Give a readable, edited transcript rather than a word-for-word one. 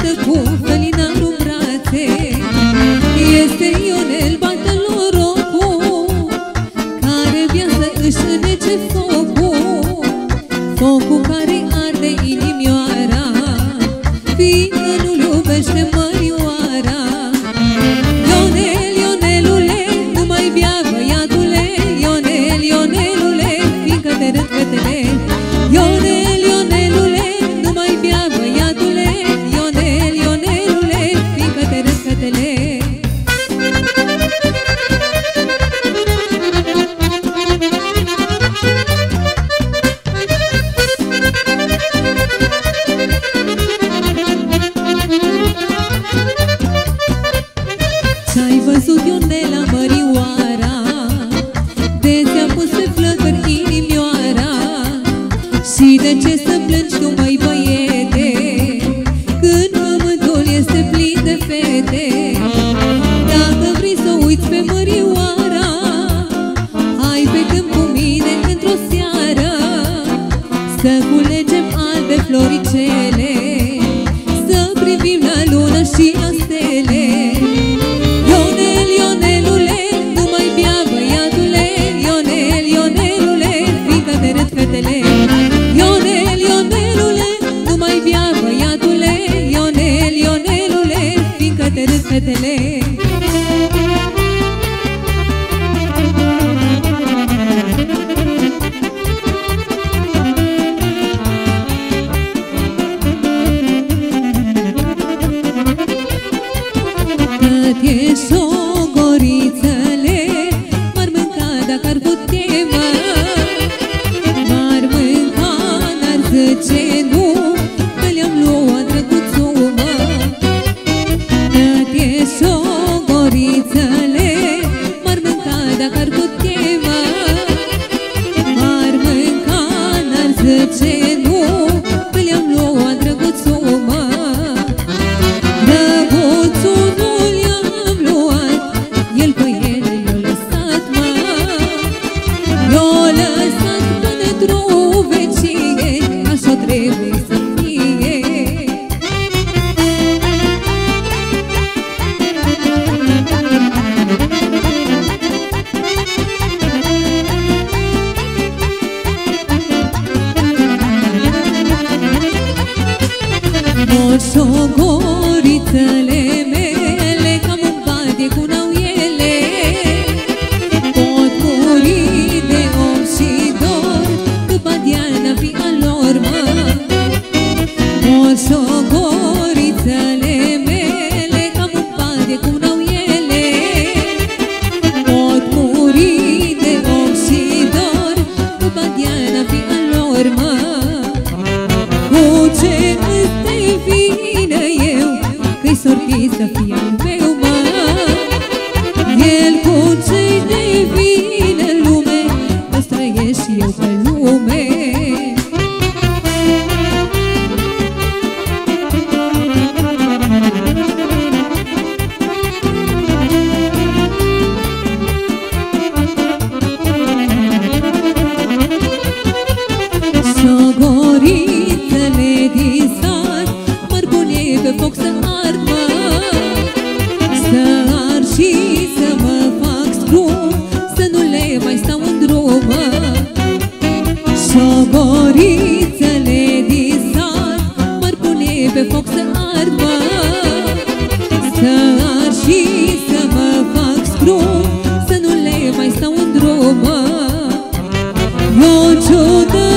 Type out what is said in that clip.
stă cu felinarul în brațe. Este Ionel Bătălorocu, care vrea să își înnece focul, focul care arde inimioara, fiindcă nu-l iubește mărioara. Ionel, Ionelule, nu mai bea băiatule, Ionel, Ionelule, fiindcă te râd fetele. Ionel, Ionelule, nu mai bea băiatule, Ionel, Ionelule, fiindcă te râd fetele. Ce-ai văzut, Ionela, mărioara, de ți-a pus pe flăcări inimioara? Și de ce să plângi tu, măi băiete, când pământul este plin de fete? Dacă vrei să uiți pe mărioara, hai pe câmp cu mine într-o seară, să culegem albe floricele, să privim la lună și la stele. Ionel, Ionelule, nu mai bea băiatule, Ionel, Ionelule, fiindcă te râd fetele. Ionel, Ionelule, nu mai bea băiatule, Ionel, Ionelule, fiindcă te râd fetele. Dă-te șogorițele, m-ar mânca dacă ar putea, m-ar mânca, n-ar zice nu, că le-am luat drăguțul, mă. Dă-te șogorițele, m-ar mânca dacă ar putea, m-ar mânca, n-ar zice nu, că le-am luat drăguțul, mă. Drăguțul nu le-am luat, el pe ele i-a lăsat, mă. I-a lăsat până-ntr-o vecie, așa trebuie să fie. Moșogorițele mele, cam un bade cu n-au ele, pot muri de om și dor, că badiana fi a lor, mă. Moșogorițele mele, cam un bade cu n-au ele, pot muri de om și dor, că badiana fi a lor, mă. Cu ce îți vină eu, că-i sortit să fie al meu, mă. El cu ce-i de vină în lume, îți trăiesc și eu pe lume. Șogorițele din sat m-ar pune pe foc să ard, mă, să ard și să mă fac scrum, să nu le mai stau în drum, mă. Șogorițele din sat m-ar pune pe foc să ard, mă, să ard și să mă fac scrum, să nu le mai stau în drum, mă. O ciudă